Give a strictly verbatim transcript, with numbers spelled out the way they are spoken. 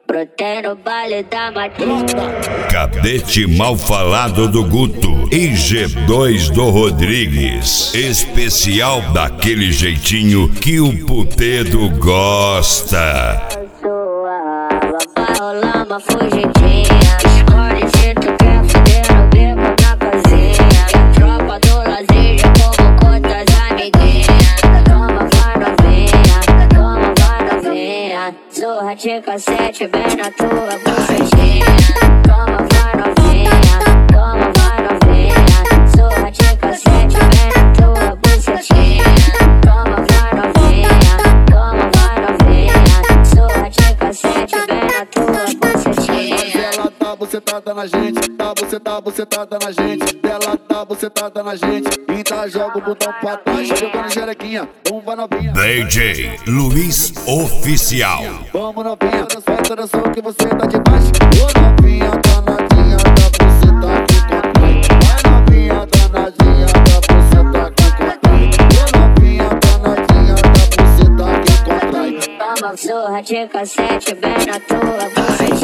Brotei no baile da madrugada. Cadete mal falado do Guto e G dois do Rodrigues. Especial daquele jeitinho que o puteiro gosta. Vai rolar uma fugidinha. Escolhe se tu quer fuder no beco da cozinha. Tropa do lazer já convocou tuas amiguinhas. Toma, vai novinha, toma, vai novinha. Zorra de cassete bem na tua bucetinha. Toma, vai novinha, toma, vai novinha. Zorra de cassete bem na tua bucetinha. Toma, vai novinha, toma, vai novinha. Zorra de cassete bem na tua bucetinha. Ela tá bucetada na gente, tá bucetada, bucetada na gente. Ela tá bucetada na gente, então joga o botão pra trás. Jogando jerequinha, vamos vai novinha. D J Luiz Oficial. Vamos novinha, solta da som que você tá debaixo. Ô novinha, danadinha, da buceta que contrai. Vai novinha, danadinha, da buceta que contrai. Ô novinha, danadinha, da buceta que contrai. Toma, zorra de cassete bem na tua bucetinha.